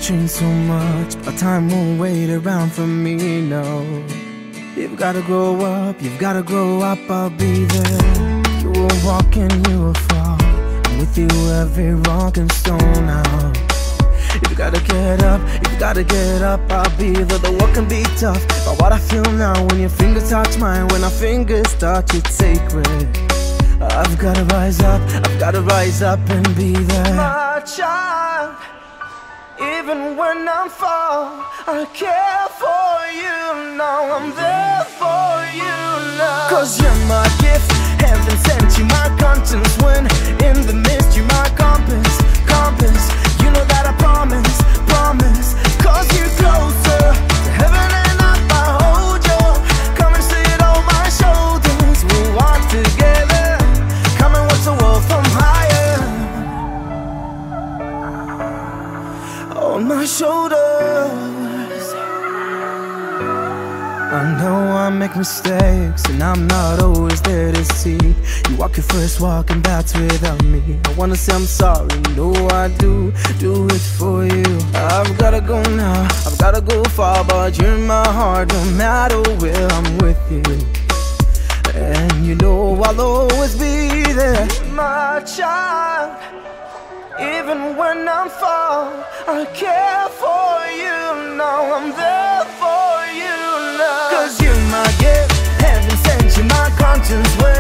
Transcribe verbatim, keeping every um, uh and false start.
changed so much, but time won't wait around for me, no. You've gotta grow up, you've gotta grow up, I'll be there. You will walk and you will fall, and with you every rock and stone out. You've gotta get up, you've gotta get up, I'll be there. The work can be tough, but what I feel now when your fingers touch mine, when our fingers touch, it's sacred. I've gotta rise up, I've gotta rise up and be there. My child, even when I'm far, I care for you now, I'm there for you now. Cause you're my gift, heaven sent you my conscience. When in the mist you're my compass, compass. You know that I promise, promise. Cause you're closer to heaven and I hold you. Come and sit on my shoulders, we'll walk together. Come and watch the world from higher. On my shoulders. I know I make mistakes and I'm not always there to see. You walk your first walk and that's without me. I wanna say I'm sorry, no I do, do it for you. I've gotta go now, I've gotta go far, but you're in my heart no matter where I'm with you. And you know I'll always be there. My child, even when I'm far, I care for you now, I'm there for you now. Cause you're my gift, heaven sent you my conscience.